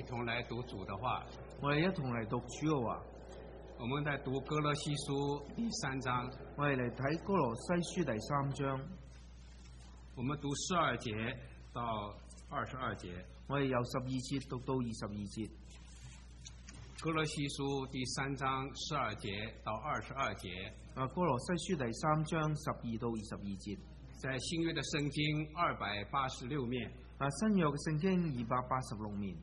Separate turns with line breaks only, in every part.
同来读主的话。
我哋一同嚟讀主嘅話。
我們在讀歌羅西書第3章。
我哋嚟睇歌羅西書第3章。
我們讀12節到22節。
我哋由12節讀到22節。
歌羅西書第3章12節到22節。
歌羅西書第3章12到22節。
在新約的聖經286面。
新約嘅聖經286面。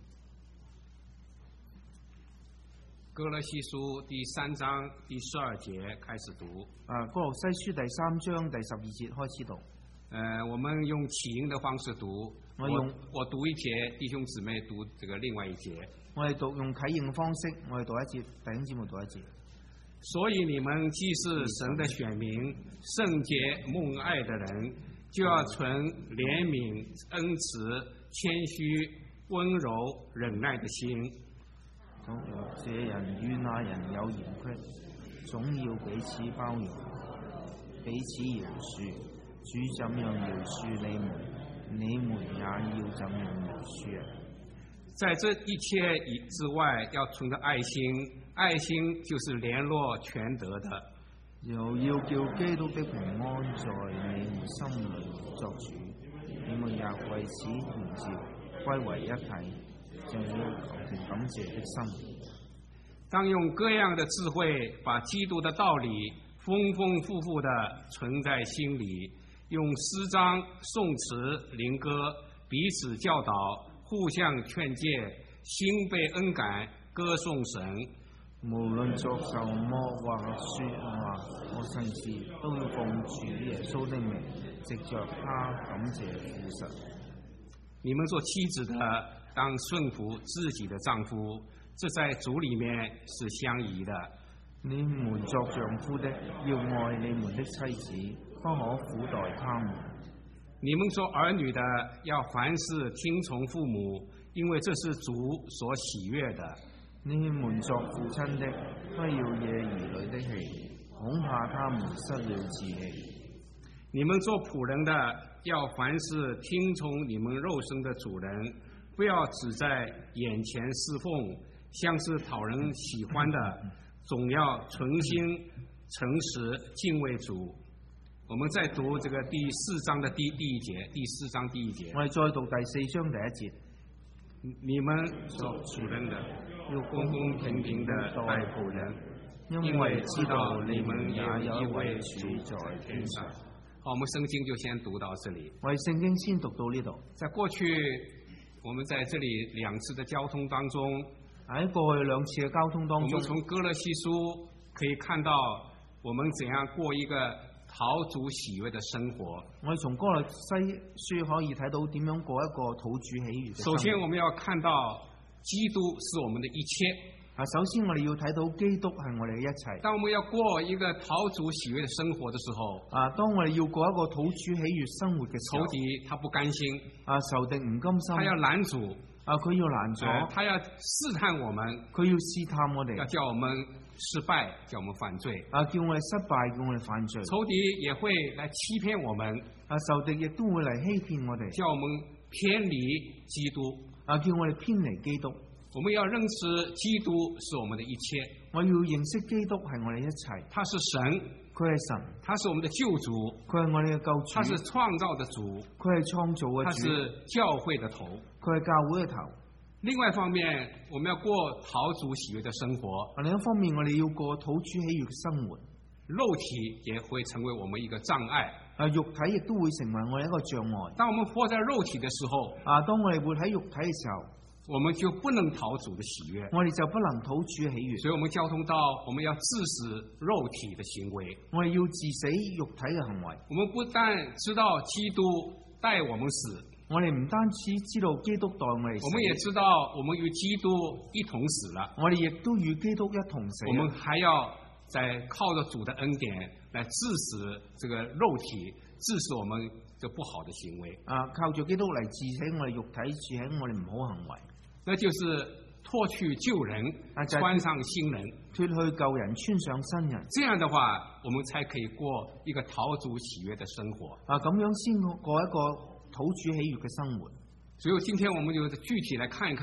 歌羅西書第3章第12節開始讀。
歌羅西書第3章第12節開始讀。
我們用起音的方式讀。我讀一節，弟兄姊妹讀這個另外一節。
我哋用啟應嘅方式，我哋讀一節，弟兄姊妹讀一節。
所以你們既是神的選民，聖潔蒙愛的人，就要存憐憫、恩慈、謙虛、溫柔、忍耐的心。
總要這人與那人有嫌隙，總要彼此包容，彼此饒恕。主怎樣饒恕你們，你們也要怎樣饒恕人。
在這一切之外，要存着愛心，愛心就是聯絡全德的。
又要叫基督的平安在你們心裏作主，你們也為此同召歸為一體，就要求存感謝的心。
當用各樣的智慧，把基督的道理豐豐富富地存在心裏，用詩章、頌詞、靈歌彼此教導，互相勸誡，心被恩感，歌頌神。
無論作什麼或說話或甚至，都要奉主耶穌的名，藉着他感謝父神。
你們做妻子的，當順服自己的丈夫，這在主裡面是相宜的。
你們作丈夫的，要愛你們的妻子，不可苦待他們。
你們做兒女的，要凡事聽從父母，因為這是主所喜悅的。
你們作父親的，不要惹兒女的氣，恐怕他們失了志氣。
你們做僕人的，要凡事聽從你們肉身的主人，不要只在眼前侍奉，像是討人喜歡的，總要存心誠實敬畏主。我們再讀這個第4章的第一節，第4章第1節。
我哋再讀第4章第1節。
你們做主人的，要公公平平的待僕人，因為知道你們也有一位主在天上。好，我們聖經就先讀到這裡。
我哋聖經先讀到呢度。
在過去，我們在這裡2次的交通當中，
喺過去2次嘅交通當中，
我們從歌羅西書可以看到我們怎樣過一個討主喜悅的生活。我哋從歌羅西書可以睇到點樣過一個討主喜悅嘅生活。首先，我們要看到基督是我們的一切。
首先我哋要睇到基督係我哋嘅一切。
當我們要過一個討主喜悅的生活的時候，
當我哋要過一個討主喜悅生活嘅時候，
仇敵他不甘心，
仇敵唔甘心，
他要攔阻，
佢要攔阻，
他要試探我們，
佢要試探我哋，
要叫我們失敗，叫我們犯罪，
叫我哋失敗，叫我哋犯罪。
仇敵也會來欺騙我們，
仇敵亦都會嚟欺騙我哋，
叫我們偏離基督，
叫我哋偏離基督。
我們要認識基督是我們的一切，
我要認識基督係我哋一切。
他是神，
佢係神，
他是我們的救主，
佢係我哋嘅救主，
他是創造的主，
佢係創造嘅主，
他是教會的頭，
佢係教會嘅頭。
另外一方面，我們要過討主喜悅的生活。
另一方面，我哋要過討主喜悅嘅生活。
肉體也會成為我們一個障礙。
肉體亦都會成為我哋一個障礙。
當我們活在肉體的時候，
當我哋活喺肉體嘅時候，
我們就不能討主的喜悅。
我哋就不能討主嘅喜悅。
所以我們交通到，我們要致死肉體的行為。
我哋要致死肉體嘅行為。
我們不但知道基督帶我們死。
我哋唔單止知道基督代我哋死，
我們也知道我們與基督一同死了。
我哋亦都與基督一同死。
我們還要再靠着主的恩典來致死這個肉體，致死我們這不好的行為。
靠住基督嚟致死我哋肉體，致死我哋唔好行為。
那就是脫去舊人，穿上新人。
脫去舊人，穿上新人。
這樣的話，我們才可以過一個討主喜悅的生活。
咁樣先過一個討主喜悅嘅生活。
所以今天我們就具體來看一看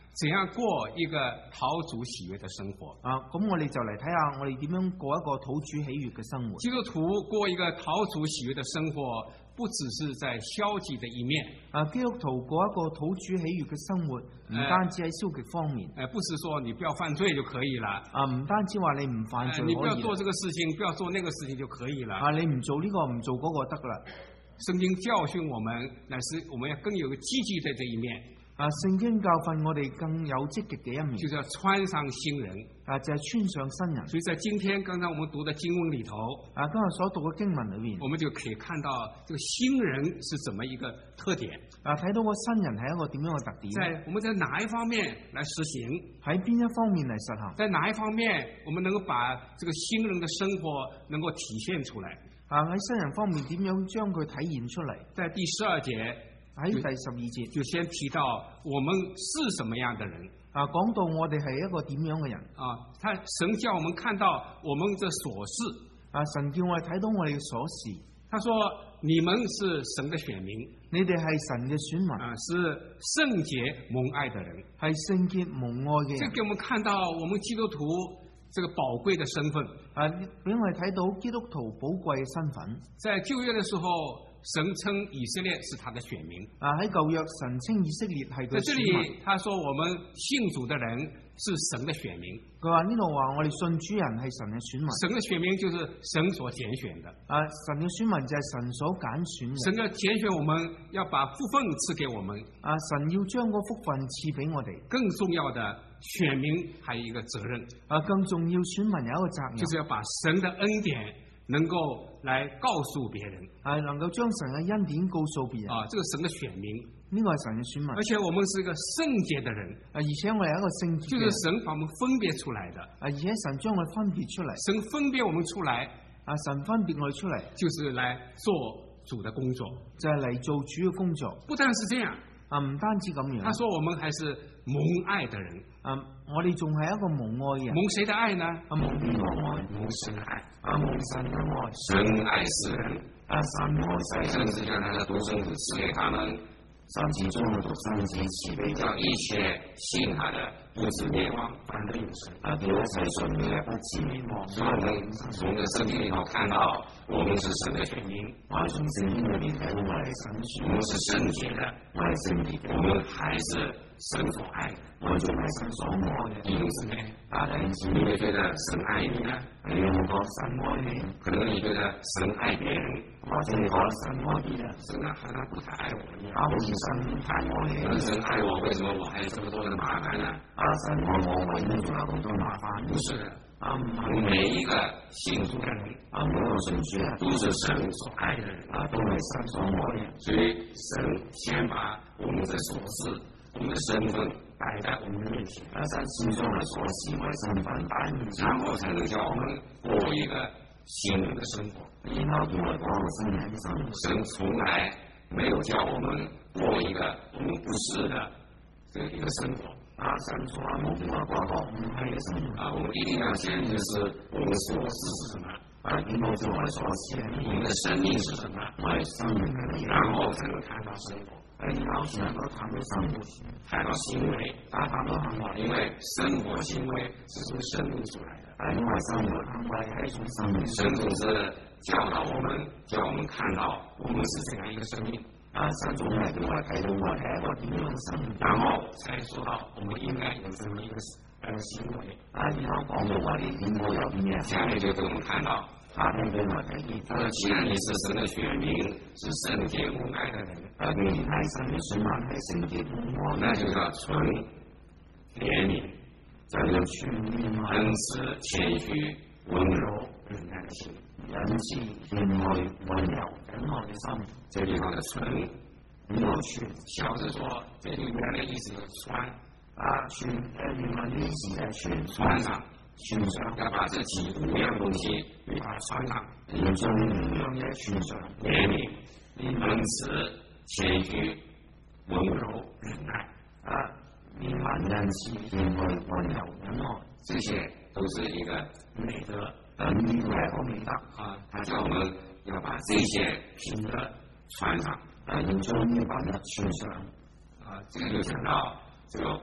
怎样过一个讨主喜悦的生活。
咁我哋就嚟睇下我哋點樣過一個討主喜悦嘅生活。
基督徒過一個討主喜悦的生活，不只是在消極的一面。
基督徒過一個討主喜悦嘅生活，唔單止喺消極方面。
不是說你不要犯罪就可以了。
唔單止話你唔犯罪可以。
你不要做這個事情，不要做那個事情就可以了。
你唔做呢個唔做嗰個得啦。
聖經教訓我們，乃是我們要更有個積極的這一面。
聖經教訓我哋更有積極嘅一面，
就是要穿上新人，
就係穿上新人。
所以在今天剛才我們讀的經文裏頭，
今日所讀嘅經文裏面，
我們就可以看到這個新人是怎麼一個特點。
睇到個新人係一個點樣嘅特點？
我們在哪一方面來實行？
喺邊一方面嚟實行？
在哪一方面我們能夠把這個新人的生活能夠體現出來？
喺新人方面點樣將佢體現出嚟？
在第12節。
喺第12節
就先提到我們是什麼樣的人。
講到我哋係一個點樣嘅人。
神叫我們看到我們的所是。
神叫我哋睇到我哋嘅所是。
他說你們是神的選民，
你哋係神嘅選民，
是聖潔蒙愛的人，
係聖潔蒙愛嘅人。
這給我們看到我們基督徒這個寶貴的身份。
俾我哋睇到基督徒寶貴嘅身份。
在舊約的時候，神稱以色列是他的選民。
喺舊約神稱以色列係佢選民。
在這裡他說我們信主的人是神的選民。
佢話呢度話我哋信主人係神嘅選民。
神的選民就是神所揀選的。
神嘅選民就係神所揀選嘅。
神要揀選我們，要把福分賜給我們。
神要將個福分賜俾我哋。
更重要的，選民還有一個責任。
更重要，選民有一個責任，
就是要把神的恩典能夠來告訴別人，
能夠將神嘅恩典告訴別人。
這個神的選民，
呢個係神嘅選民。而
且我們是一個聖潔的人，
而且我係一個聖潔。
就是神把我們分別出來的。
而且神將我哋分別出嚟。
神分別我們出來，
神分別我哋出嚟，
就是來做主的工作，
就係嚟做主嘅工作。
不但是這樣，
唔單止咁樣。
他說我們還是蒙愛的人。
我哋仲係一個蒙愛嘅人。
蒙誰的愛呢？
蒙邊個愛？
蒙神的愛。
蒙神嘅愛。
神愛世人。
神愛世人。
甚至將他的獨生子賜給他們，
甚至將佢獨生子賜俾
叫一切信他的不至滅亡，反得永生。
叫一切信佢嘅不至滅亡。
所以我們從這聖經裡頭看到，我們是神的選民。
我從聖經裏面睇到我係神選民。
我們是聖潔的，
我係聖潔嘅。
我們還是神所愛的，
我仲係神所愛嘅。
弟兄姊妹，
你
會覺得神愛你呢？
你有冇覺得神愛你？
可能你覺得神愛別人，
或者你覺得神愛別人，
神好像不太愛我一樣。
好似神唔太愛你。
神愛我，為什麼我還有這麼多的麻煩呢？
神愛我，為什麼仲有咁多麻煩？
不是的。我們每一個信主的人，
每一個信主人
都是神所愛的人，
都係神所愛的人。
所以神先把我們的所是、我們的身份擺在我們的面前，
神心中的所是為身份擺面前，
然後才能叫我們過一個新人的生活。
然後叫我們過個新人的生活。
神從來沒有叫我們過一個我們不是的這一個生活。
神從來冇叫我過個唔係嘅生活。
我們一定要先認識我們的所是是什麼，
點解知我哋所是？
我們的生命是什麼？
我哋生命嘅力量，
然後才能看到生活。
然後才能夠看到生活，
看到行為，
看到行為。
因為生活行為是從生命出來的，
因為生活行為係從生命。
神總是教導我們，叫我們看到我們是怎樣一個生命。
神總係俾我哋睇到我係一個點樣嘅生命，
然後才說到我們應該有這麼一個行為。
然後講到我哋應該有點樣。
下面就給我們看到。
他們給我睇見，
他說：既然你是神的選民，是聖潔蒙愛的人，
你係神嘅選民，係聖潔蒙愛，
那就叫純憐憫，
就要全憐
恩慈、謙虛、溫柔、忍耐的心，
恩慈、謙虛、溫柔、忍耐的心。
這地方的純，
要全。
小字說，這裏面的意思是穿
全原來的意思係全
穿上。
穿上，
要把這幾五樣東西給它穿上，
要將五樣嘢穿上。
憐憫、恩慈、謙虛、溫柔、忍耐。
憐憫、恩慈、謙虛、溫柔、忍耐，
這些都是一個美德。
呢個係一個美德。
他叫我們要把這些品德穿上。
要將呢品德穿上。
這個就講到這個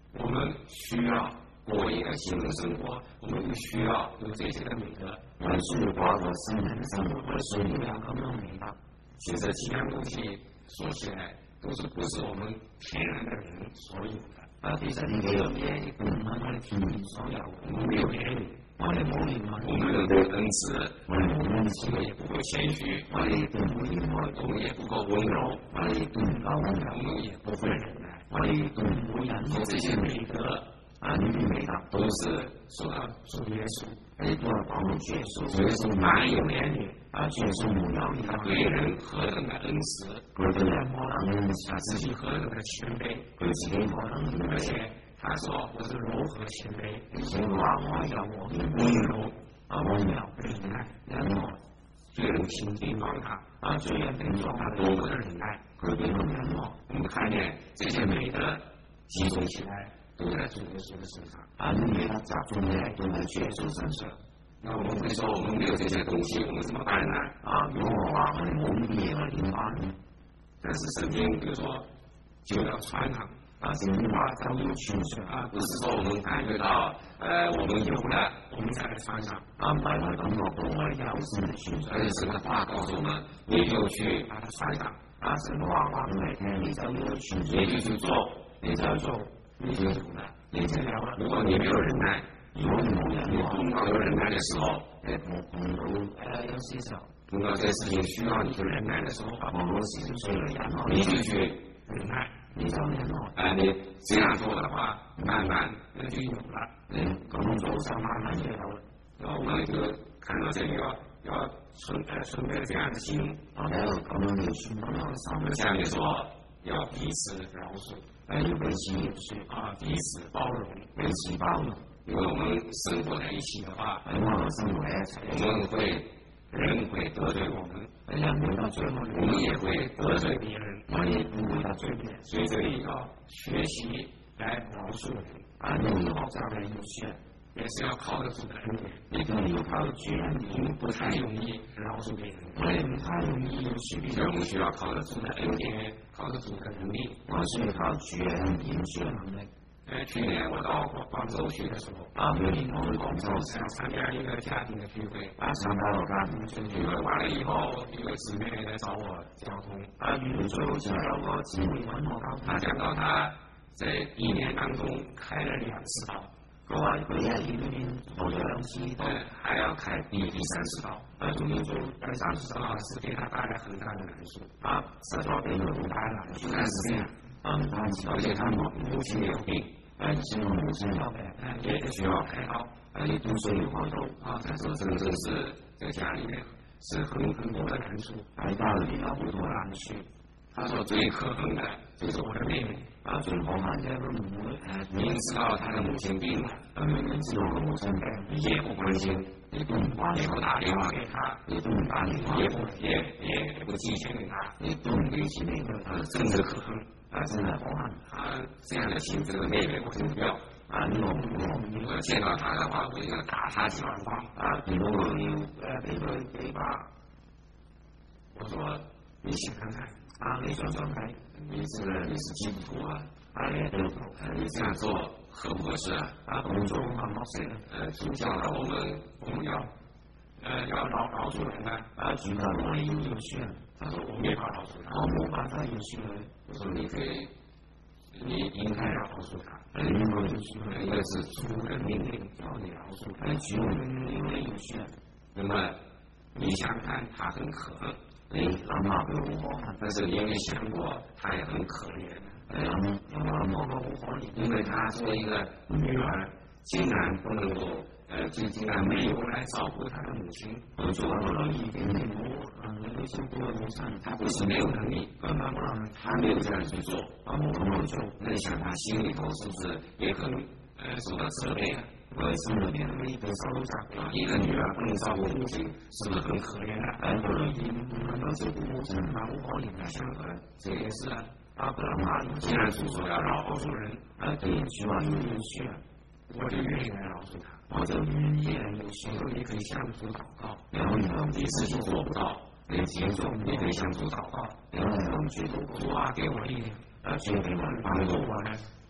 我们需要过一个新的生活，我们需要有这些的美德。
我们需要过个新的生活，我们需要咁樣美德。
其實幾樣東西說起來，都是不是我們天然的人所有的。
其實呢幾樣嘢都唔係我哋天然所有，
我們沒有年齡，
我哋冇靈魂，
我們沒有恩慈，
我哋冇恩慈，
我們也不夠謙虛，
我哋亦都唔會謙虛，
我們也不夠溫柔，
我哋亦都唔夠溫柔，
我們也不會忍耐，
我哋亦都唔會忍耐。
這些美德
呢啲美德
都是說到主耶穌，
呢都係講到主耶穌，
主耶穌滿有年齡，
主耶穌沒有年齡，
對人何等的恩慈，
佢對人何等恩慈，
他自己何等的謙卑，
佢自己何等謙卑，
而且他說我是柔和謙卑，
而且話我有我嘅溫柔，溫柔
忍耐，
忍耐，
罪人輕定幫他，
罪人定咗他
多麼的忍耐，
佢點樣忍耐？
我們看見這些美德集中起來，都在主耶穌的身上。
呢啲美德集中起來都在主耶穌身上。
那我們會說我們沒有這些東西，我們怎麼辦呢？
如果我話我哋冇呢啲嘢，我哋點辦呢？
但是聖經比如說就要傳揚，
聖經話就要傳揚，
不是說我們感覺到我們有了，我們才來傳揚。
唔係我感覺到我哋有先嚟傳揚，
而且神的話告訴我們，你就去把它傳揚。
神嘅話話俾你聽，你就要去傳揚，
你就去做，
你就去做，
你就有了，
你就有了。
如果你沒有忍耐，
如果你冇忍耐，
碰到有忍耐的時候，
碰到有些時候，
碰到這些事情需要你去忍耐的時候，
碰到事情需要忍耐，
你就去忍耐，
你就忍耐。
你這樣做的話，慢慢就有了。
你咁樣做就慢慢就有了。
然後我們就看到這個要存備這樣的心，
我哋要咁樣嘅心，咁樣嘅心。
下面說要彼此饒恕，
要彼此饒恕，
彼此包容，
彼此包容。
因為我們生活在一起的話，
因為我們生活在一起，
人會得罪我們，
人會得罪我們，
我們也會得罪別人，
我也不會得罪別人。
所以這裡要學習來饒恕人，
你要學習來饒恕人，
也是要靠得住的恩典，
一定要靠得住恩典，
我們不太容易饒恕別人，
我哋唔太容易饒恕別人，
我們需要靠得住的恩典，靠得住的能力，
我需要靠主嘅恩典，主嘅能力。
去年我到廣州去的時候，
去年我去廣州
參加一個家庭的聚會，
參加個家庭的聚會
完了以後，一個姊妹來找我交通，
遇到最後就有個姊妹揾我交通，
他講到他在一年當中開了2次刀，
佢話佢喺一年開咗2次刀，
還要開第3次刀，
仲要做第3次刀，
是給他帶來很大的難處，
實在俾佢好大難處。
但是這樣，而且他母親有病，
而且我母親有病，
也需要開刀，
也都需要開刀。
他說真正是在家裡面是很多的難處，
喺家裡面有好多難處。
他說最可恨的就是我的妹妹，
最可恨嘅佢妹妹，
明知道他的母親病了，
明知道佢母親病，
也不關心，
也都唔關心，
也不打電話給他，
也都唔打電話，
也不寄錢給他，
也都唔寄錢給他，
真是可恨，
真係可恨。
這樣的性子的妹妹我真不要，我見到他的話，我應該打他幾萬棒，
見到佢要俾佢幾把。
我說你想看看，
你想想睇，
你是基督徒啊，
你
這樣做合不合適啊？
咁做合唔合適？
主教導我們要饒恕人啊，
主教我哋要饒恕人。
他說我沒法饒恕他，
我冇辦法饒恕佢。
我說你應該要饒恕他，
應該饒恕佢，
因為是主的命令叫你饒恕他，
主的命令要饒恕人。
那麼你想看他很可恨，
你諗下佢好可恨，
但是你有沒有想過他也很可憐？
有冇諗過佢好可憐？
因為他作為一個女兒，竟然不能夠竟然沒有來照顧他的母親，
佢做一個女兒竟然冇能力去照顧佢母親，
他不是沒有能力，他沒有這樣去做，
冇咁樣做。
那你想他心裏頭是不是也很受到責備啊？
我心裏邊會被受到責備。
一個女兒不能照顧母親，是不是很可憐啊？
一個女兒不能夠照顧母親，係好可憐嘅。
相反，這也是啊。
不能話，
既然主說要饒恕人，
既然主話要饒恕人，
我就願意來饒恕他，
我就願意來饒恕佢。
你可以向主禱告，
然後
你自己做不到，你可以向主禱告，
然後向主禱告，
主啊，給我力量，
主給我幫助我，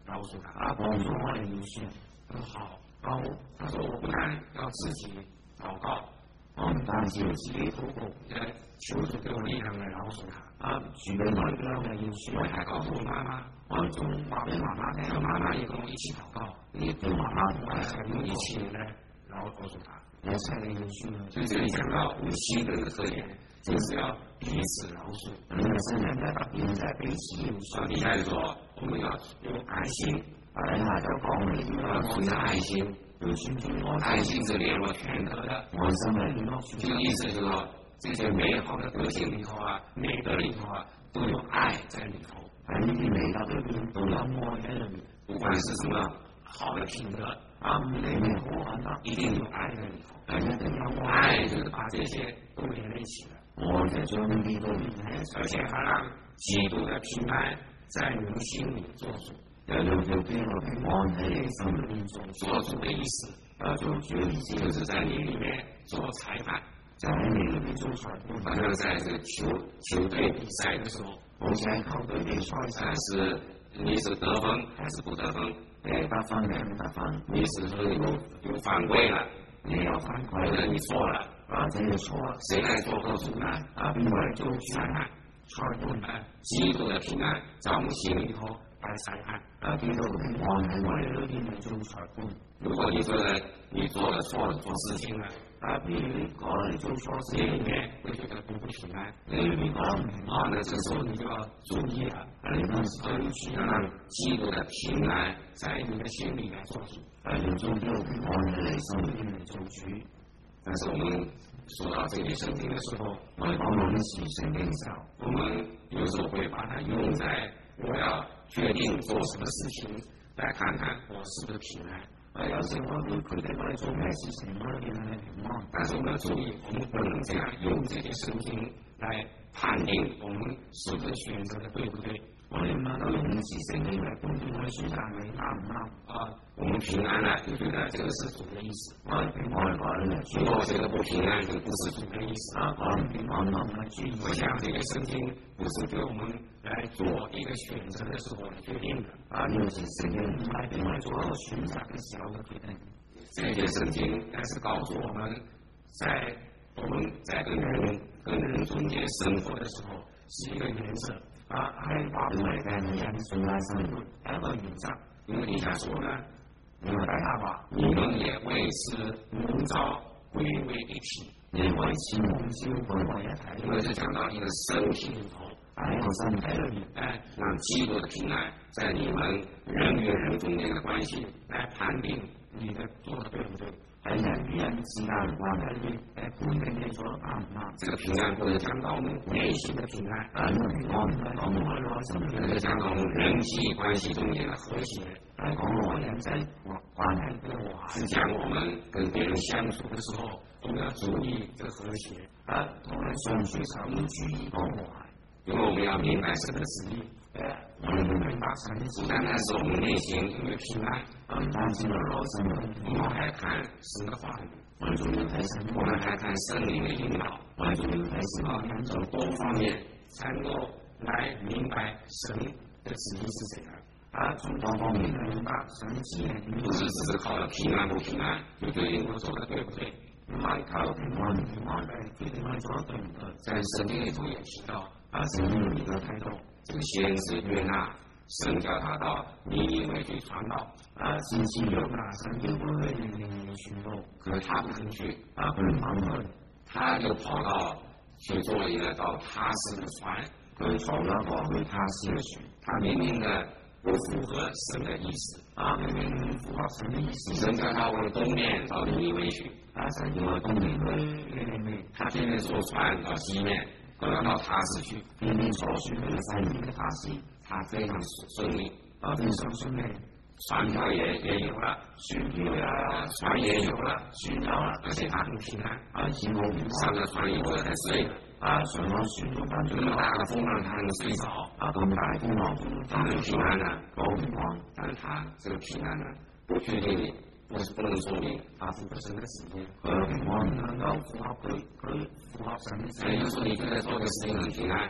饶恕他。
他帮助我的有需要。
好，他说我不但要自己祷告，
我唔單止要自己禱告，
求主給我力量來饒恕他。
主俾我力量嘅要需要。
我還告訴我媽媽，
我仲話俾媽媽聽，
我媽媽也跟我一起禱告，
你叫媽媽同我一齊
我們一起來饒恕他。
一齊嚟要需要。
所以這裡講到無信人的特點，就是要彼此饒恕。
你們聖人嘅特點就係彼此饒恕。
底下就說我們要有愛心，
底下就講你要
存着愛心，
要存住
愛心是聯絡全德的。
愛心係聯絡全德。
這個意思就是說，這些美好的德性裡頭啊，美德裡頭啊，都有愛在裡頭。
喺呢啲美德裏邊都有愛喺裏面。
不管是什麼好的品德，
唔理咩好品德，
一定有愛在裡頭。
一定有愛。
愛就是把這些都連在一起了。
愛就將呢啲都連在一起，
而且還讓基督的平安在你們心裡做主。
有條基督平安喺你心裏面
做主的意思，
做主的意思
就是在你裡面做裁判，
在你裡面做裁判。
好像在這個球隊比賽的時候，
好似喺球隊比賽，
但是你是得分還是不得分？
得分定唔得分？
你是說有犯規了，
你有犯規，
或者你錯了，
或者你錯了，
誰來做個主呢？
邊個嚟做裁判？裁判。
基督的平安在我們心裡頭來裁判。
基督的平安喺我哋裏邊嚟做裁判。
如果你做了錯了做事情了，
譬如你講你做錯事，
裡面會覺得不平安，
你裏面講唔平安，
那這時候你就要注意了，
你當時就要去
讓基督的平安在你的心裡來做主。
要做基督平安喺你心裏邊嚟做主。
但是我們說到這些聖經的時候，
我哋講到呢次聖經嘅時候，
我們有時候會把它用在我要決定做什麼事情，來看看我是不是平安。
有時我會決定我哋做咩事情，我哋係平安。
但是我們要注意，我們不能這樣用這些聖經來判定我們是不是選擇的對不對。
我哋唔能夠用呢次聖經嚟判斷我哋選擇係啱唔啱。
我們平安了，就覺得這個是主的意思。
我哋平安嘅話咧，
如果這個不平安，就不是主的意思。
我哋平安唔係主意。
我想這個聖經不是給我們來做一個選擇的時候來決定的。
呢次聖經唔係俾我哋做一個選擇嘅時候嘅決定。
這些聖經但是告訴我們我們在跟人中間生活的時候是一個原則。
係話俾我哋聽，人中間生活係一個原則。
因為底下說呢，
因為底下話，
你們也為此蒙召歸為一體。
你為此蒙召歸為一體。
因為是講到一個身體裡頭，
喺一個身體裏面，
讓基督的平安在你們人與人中間的關係來判定你的做的對不對。
喺人與人之間嘅關係裏，判定你做得啱唔啱。
這個平安不是講到我們內心的平安，
呢個平安唔係講到我哋內心嘅，
係講到我們人際關係中間的和諧，
係講到我人際關係嘅和諧。
是講我們跟別人相處的時候，我們要注意這個和諧。
同人相處時候要注意個和諧，
因為我們要明白神的旨意。
我們要明白神的旨意，
不單單是我們內心有平安，
唔單止我內心有平安，
我們還看神的話語，
我們仲要睇神，
我們還看聖靈的引導，
我們仲要睇神，
從多方面才能夠來明白神的旨意是怎樣。
從多方面來明白神的旨意，
不是只是靠平安不平安就決定我做的對不對。
唔係靠平安唔平安嚟決定我做得對唔對。
在聖經裡頭也提到，
聖經裡頭提到，
這個先知約拿，神叫他到尼尼微去傳道，
先知約拿，神叫佢去尼尼微傳道，
可是他不肯去，
佢唔肯去，
他就跑到去做了一個到他施的船，
佢坐咗一個去他施嘅船，
他明明的不符合神的意思，
明明唔符合神的意思，
神叫他往東面到尼尼微去，
神叫佢東面去尼尼微，
他偏偏坐船到西面，都要到他施去，
偏偏坐船去西面嘅他施，
他非常順利，
非常順利，
船票也有了，
船票呀，
船也有了，
船有了，
而且他很平安，
而且我平安，
上了船以後才睡了，
上了船都翻轉
那麼大的風浪他能睡着，
咁大風浪
他很平安啊，
好平安，
但是他這個平安呢，不確定你，不能說明他符合神的旨意，
平安唔能夠符合佢符合神的旨意，
有時候你覺得做的事情很平安，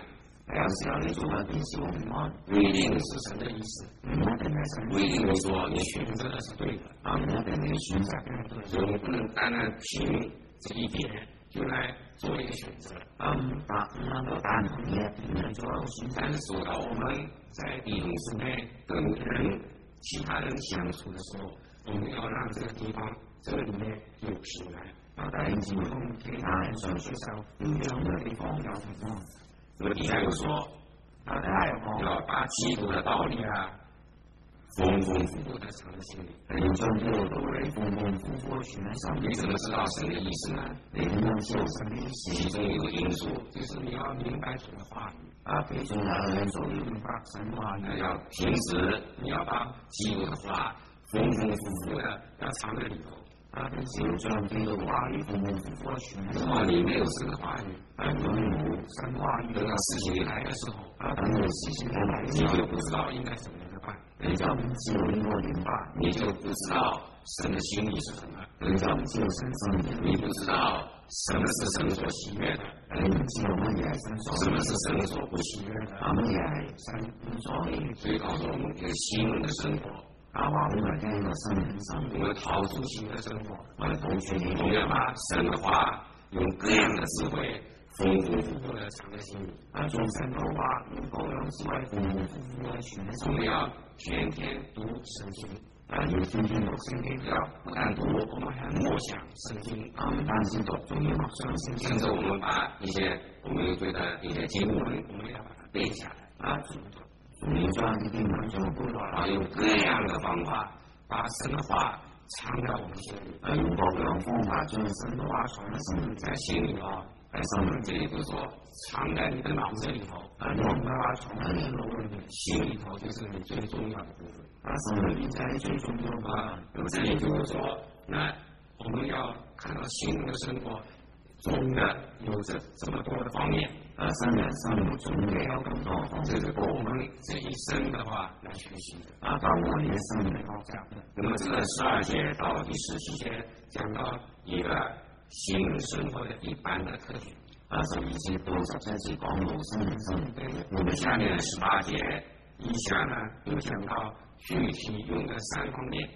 有時候你做一件事我唔安，
不一定是神的意思，
唔一定係神，
不一定說你選擇的是對的，
唔一定你選擇嘅係對，
所以我們不能單單憑這一點就來做一個選擇。
唔能夠單憑呢一點嚟做一個選擇。
但是說到我們在弟兄姊妹跟人其他人相處的時候，我們要讓這個地方這裏面有平安。
弟兄姊妹同其他人相處時候，要讓呢個地方有平安。
這個底下又說，要把基督的道理啊，豐豐富富的藏在心裏。
要將基督的道理豐豐富富存喺心裏。
你怎麼知道神的意思呢？
你點樣知道神的意思？
其中有個因素，就是你要明白主的話語。
其中有一個因素要明白神話語。
要平時你要把基督的話豐豐富富的要藏在裏頭。
平時要將基督的話語豐豐富富的存喺心裏。
如果你沒有神的話語，
如果你冇神話語，
等到事情來的時候，
等到事情來的時候，
你就不知道應該怎麼樣辦，
你就唔知道應該點辦，
你就不知道神的心意是什麼，
你就唔知道神心意，
你不知道什麼是神所喜悅的，
你唔知道乜嘢係神所，
什麼是神所不喜悅的，
乜嘢係神唔所喜悅。
所以告訴我們，一個新人的生活，
話我們嘅一個新人生活，
我們逃出新的生活，
我哋保持呢
我們要把神的話用各樣的智慧豐豐富富的藏在心裏。
將神的話用各樣智慧豐豐富富的存喺心裏。
我們要天天讀聖經，
要天天讀聖經，
不但讀，我們還默想聖經。
唔單止讀，仲要默想聖經。
甚至我們把一些我們覺得一些經文，我們要把它背下來。
仲要將呢啲文章背落嚟，
用各樣的方法把神的話藏在我們心裏。
用各樣方法將神的話藏喺心裏，
在心裏啊，在心裏這裡就說藏在你的腦子裡頭。
用嘅話藏喺你腦裏面，
心裡頭就是你最重要的部分。
心裏面就係最重要嘅。
這裡就是說，那我們要看到新人的生活總的有這麼多的方面。
新人生活總嘅有咁多方面，
這是我們這一生的話來學習的。
包括我哋嘅生命學習嘅。
那麼這個12節到第17節講到一個新人生活的一般的特點。
12節到17節講到新人生活嘅。
我們下面18節以下呢，又講到具體用的3方面。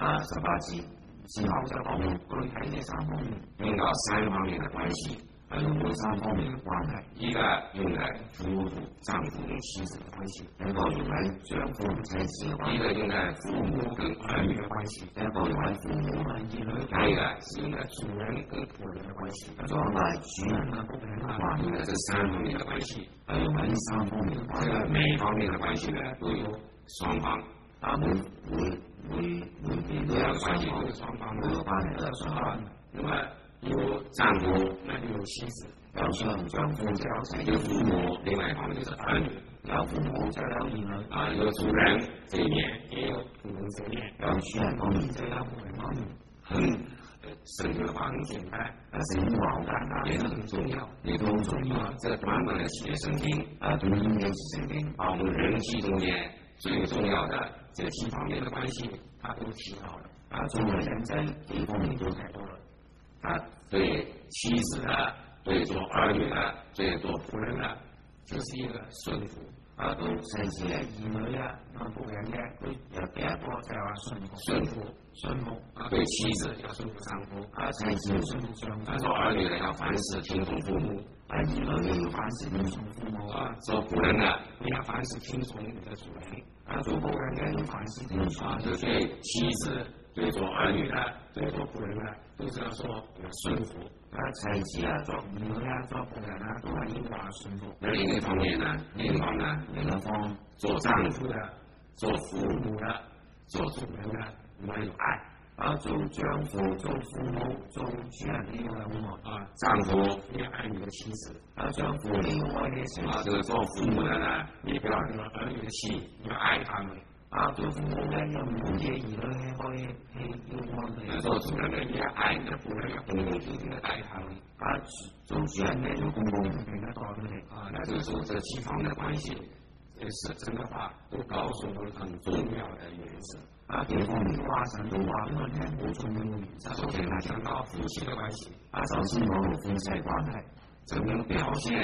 18節之後就講到具體嘅3方面，
用到3方面的關係。
用到3方面嘅關係，
一個用在夫婦、丈夫跟妻子的關係，
一個用喺丈夫同妻子嘅關係，
一個用在父母跟兒女的關係，
一個用喺父母同兒女，
還有一個是用在主人跟僕人的關係，
一個用喺主人跟僕人嘅關係，
用在這3方面的關係，
用喺呢3方面嘅關係，
每方面的關係呢都有雙方，
每邊都有關係，
都有雙方，
每個關係都有雙方。
那麼有丈夫，那就有妻子；
有丈夫就有妻子，
有父母，另外一方面就是兒女；
有父母就有兒女。
有主人這一面，也有僕人這一面。
有主人方面就有僕人方面。
聖經的話很簡單，
聖經話好簡單，
也是很重要，
也都好重要。
這短短的幾節聖經，
短短的聖經，
把我們人際中間最重要的這幾方面的關係，他都提到了。
中國人在幾方面都提到了。
對妻子的，對做兒女的，對做僕人的，就是一個順服。
對妻子嘅兒女嘅，僕人嘅，佢有第一個就係話順服。
對妻子要順服丈夫，
妻子要順服丈夫。
做兒女的要凡事聽從父母，
兒女嘅要凡事聽從父母。
做僕人的你要凡事聽從你的主人。
做僕人嘅要凡事聽從。
就對妻子，對做兒女的，對做僕人的，都是要說要順服。
妻子做兒女做僕人都係要話順服。
另一方面呢，另一方做丈夫的、做父母的、做主人的，你要有愛。
做丈夫、做父母、做主人你要有愛。
丈夫你要愛你的妻子。
丈夫你要愛你的妻子。
這個做父母的呢，你不要惹兒女的氣，你要愛他們。
做父母嘅要唔好惹兒女嘅可以要愛佢哋。
做主人嘅你要愛你的僕人，要公公平平的待他們。
做主人嘅要公公平平的待佢哋。
那就是說這幾方面的關係，是真的話都告訴我們很重要的原則。
幾方面話神都話俾我聽好重要嘅原則。
首先他講到夫妻的關係。
首先講到夫妻關係，
怎麼表現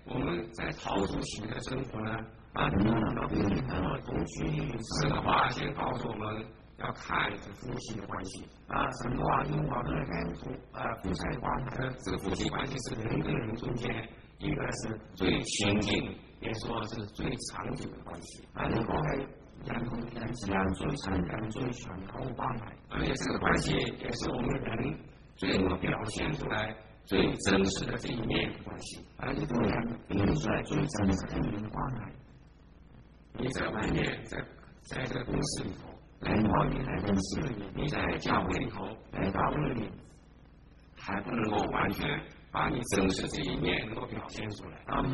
我们在逃出喜的生活呢？神的话先告诉我们要看这夫妻的关系。这个夫妻关系是人跟人中间一个是最亲近，也说是最长久的关系。而且这个关系也是我们人最能表现出来最真实的这一面的关系。你在外面，在这个公司里头，你在教会里头，还不能够完全把你真实这一面能够表现出来。我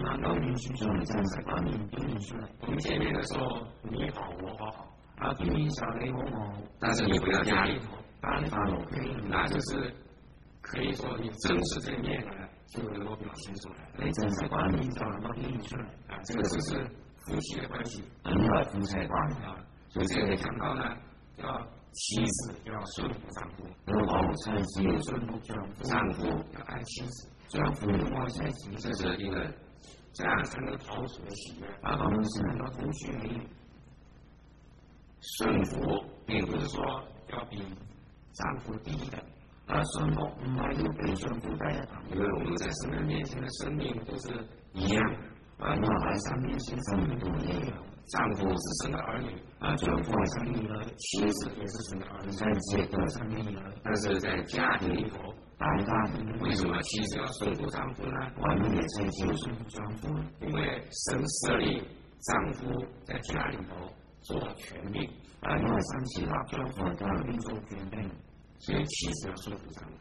们见面的时候，你好我好，但是你回到家里头，那就是可以说你真实这一面呢就能够表现出来。这个就是夫妻的关系，所以这个讲到呢，要妻子要顺服丈夫，丈夫要爱妻子，这是一个这样才能逃出的喜悦。顺服并不是说要比丈夫低的，因为我们在神的面前的生命都是一样的。丈夫是神的儿女，妻子也是神的儿女，但是在家庭里头，为什么妻子要顺服丈夫呢？因为神设立丈夫在家里头做权柄，所以妻子要顺服丈夫。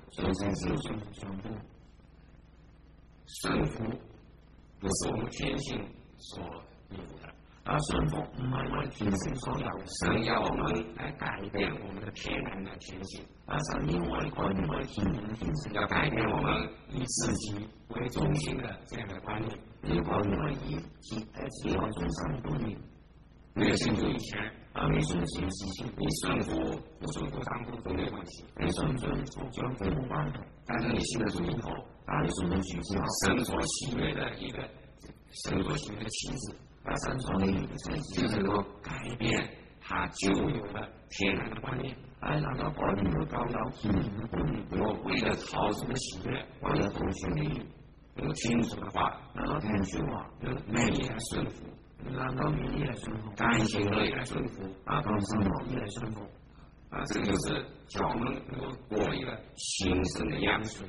顺服不是我们天性所有的。神要我们来改变我们的天然的天性，要改变我们以自己为中心的这样的观念。没有信主以前，你顺服不顺服丈夫都没有关系，但是你信了主以后，神所喜悦的一个神所喜悦的妻子，就是能够改变他旧有的天然的观念。我为了逃出的喜悦，能听主的话，能愿意来顺服，甘心乐意来顺服，这个就是叫我们能够过一个新生的样式。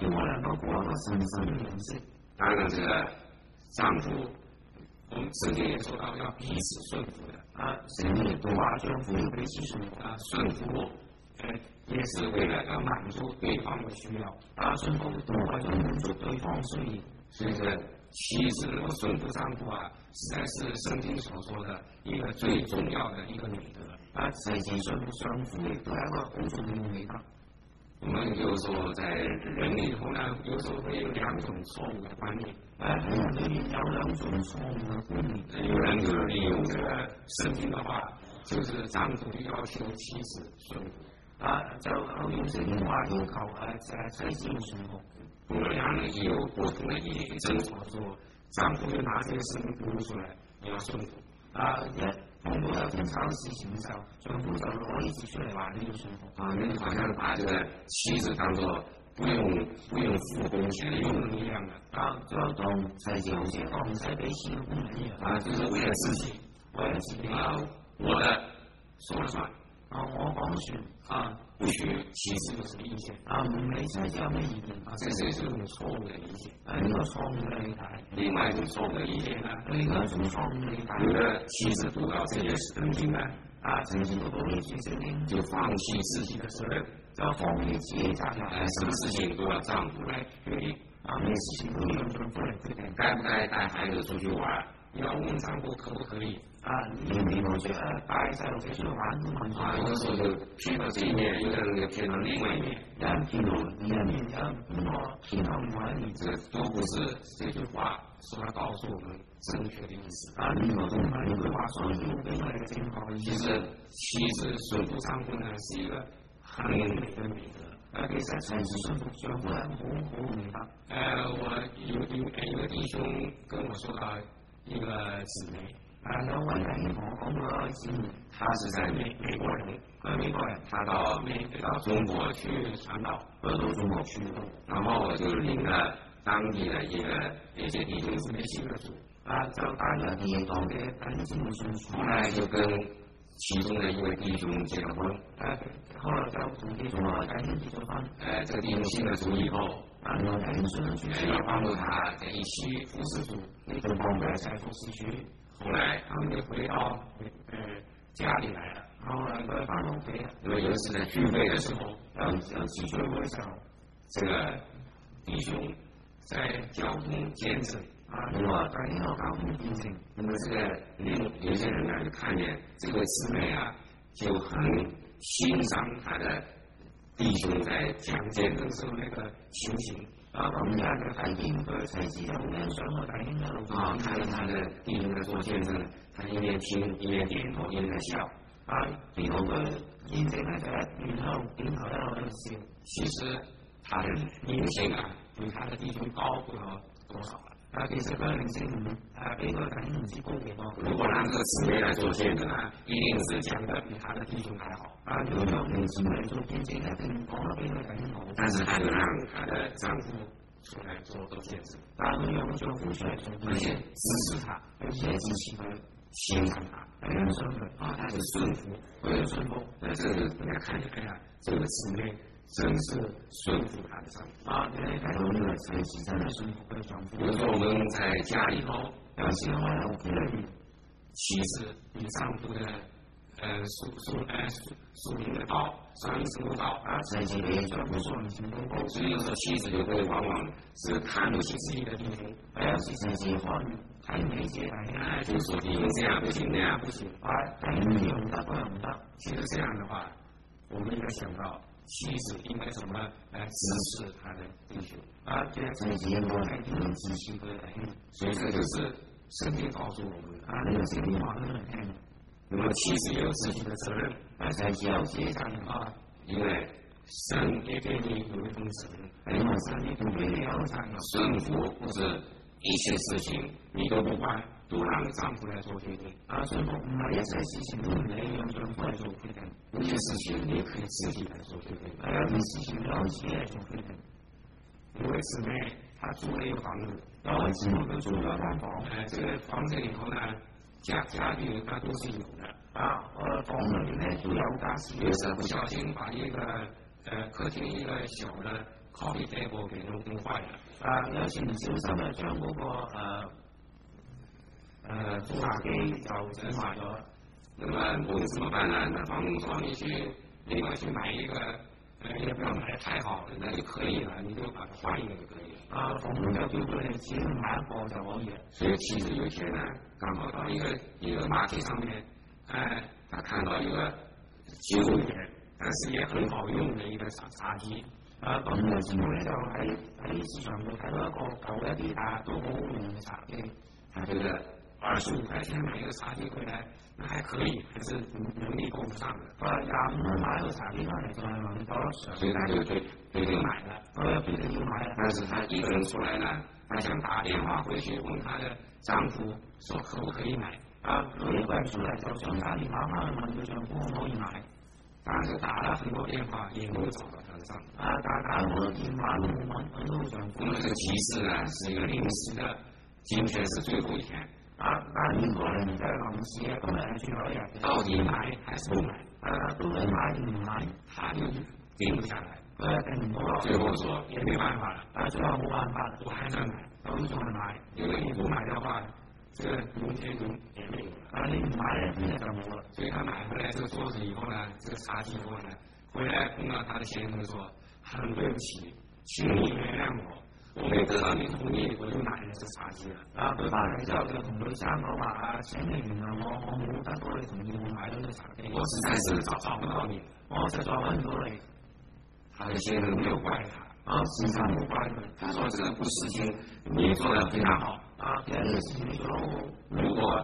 当然，这个丈夫，我们圣经也说到要彼此顺服的。顺服，也是为了要满足对方的需要。所以说，妻子能够顺服丈夫实在是圣经所说的一个最重要的一个美德。我们有时候在人里头呢，有时候会有两种错误的观念。有人就利用这个圣经的话，就是丈夫要求妻子顺服。我们两人有不同的意见争吵之后，丈夫就拿这个圣经读出来，你要顺服。人好像把这个妻子当作不用付工钱的佣人一样的，就是为了自己，我的说了算，不许妻子有什么意见，这是一种错误的理解。另外一种错误的理解呢，有的妻子读到这些圣经呢，就放弃自己的责任，什么事情都要丈夫来决定，该不该带孩子出去玩，要问丈夫可不可以。有的时候就偏到这一面，有的人就偏到另外一面。这都不是这句话所要告诉我们正确的意思。其实妻子顺服丈夫呢，是一个很美的美德。
其實才是信服丈夫係好明白。
我有个弟兄跟我说到一个姊妹，
有位弟兄同我講過一姊妹，
他是在美國人，他到中國去傳道，
到中國去，
然後就領了當地的一些弟兄姊妹信了主，
就帶咗啲當地嘅弟兄姊妹信主，
後來就跟其中的一位弟兄結了婚，
後來就同其中嘅弟兄結咗婚，
這個弟兄信了主以後，
弟兄信了主，
要幫助他在一起服侍主，
你就幫佢一齊服侍主。
後來他們就回到家裏來了，
後來佢返到屋企，
因為有一次在聚會的時候，
有次聚會嘅時候，
這個弟兄在交通見證，
因為在呢個交通見證，
那麼這個有些人呢就看見這位姊妹啊，就很欣賞他的弟兄在講見證時候那個情形。
咁樣就睇見佢妻子有欣賞個弟兄喺度
看到他的弟兄在做見證，他一邊聽一邊點頭，一邊在笑。
見到佢見證咧就一邊喺度點頭一路喺度笑。
其實他的靈性啊，比他的弟兄高不了多少了。
其實佢嘅靈性比佢弟兄唔知高幾多。
如果讓這個姊妹來做見證啊，一定是講得比他的弟兄還好。
如果讓這個姊妹做見證，一定講得比佢弟兄好。
但是他就讓他的丈夫出來做見證，
但係佢讓丈夫出來做見證，
而且支持他，
而且支持佢，
欣賞他，
欣賞佢，
他就順服，
佢就順服。
這個人家看起來這個姊妹真是順服他的丈夫。
你睇到呢個妻子真係順服佢的丈夫。
有時候我們在家裏頭，
有時候喺屋企裏面，
其實你丈夫的屬靈的道，屬靈生活道，
妻子比丈夫屬靈程度高，
所以有時候妻子就會往往是看不起自己的弟兄，
有時妻子睇唔起自己弟兄，
就說弟兄這樣不行，那樣不行，
弟兄又唔得，嗰又唔得。
其實這樣的話，我們應該想到妻子應該怎麼來支持他的弟兄，
其實妻子應該係點樣支持佢嘅弟兄，
所以這個就是聖經告訴我們的，
呢個聖經話俾我哋聽。
那麼妻子也有自己的責任，
妻子有自己責任
因為神也給你有一份責任，
因為神也給你有責任。
順服不是一切事情你都不管，都讓丈夫來做決定。
順服唔係一切事情都你讓丈夫來做決定，
有些事情你可以自己來做決定。
有啲事情可以自己來做決定。
有位姊妹，她租了一個房子，
有位姊妹佢租咗一間房，
這個房子裡頭呢，家具它都是有的。
房裏面呢都有家私。
有時不小心把一個客廳一個小的 coffee table 給弄壞了。
有時唔小心就將嗰個煮茶機就整壞咗。
那麼我們怎麼辦呢？那房東說你去另外去買一個，也不要買得太好的，那就可以了，你就把它換一個就可以了。
房東就叫佢哋自己買一個就可以了。
所以妻子有一天呢，剛好到一個market上面，他看到一個舊一點，但是也很好用的一個茶几。
咁有姊妹咧就喺市場度睇到一個舊一啲但都好好用嘅茶几，
他覺得25塊錢買一個茶几回來，那還可以，還是能力夠上的。
25蚊買個茶几翻嚟就係能力夠得上，
所以他就決定買了。
決定要買了。
但是他一個人出來呢，他想打電話回去問他的丈夫，說可不可以買？
佢一個人出來就想打電話翻去問佢丈夫可唔可以買。
但是打了很多電話也沒有找到他的丈夫。
打很多電話都冇揾到丈夫。
我們這個集市呢是一個臨時的，今天是最後一天。
但呢個呢就係臨時嘅，今日係最後一日。
到底買還是不買？
到底買定唔買？
他就定不下來。
定唔到落。
最後說也沒辦法了。
最後冇辦法，
我還在買，
我仲係買。
因為你不買的話，這個明天就也沒有了。
你唔買呢，聽日就冇了。
所以他買回來這個桌子以後呢，這個茶几以後呢，回來碰到他的先生說：很對不起，請你原諒我沒得到你同意，我就買了這茶几了。
佢翻嚟之後就同佢生講話：請你原諒我冇得到你同意，我買咗呢茶几。
我實在是找不到你，
我實在揾唔到你。
他的先生沒有怪他，
先生冇怪佢。
他說：這個事情你做得非常好。
其實呢個事情你做得好。
如果你的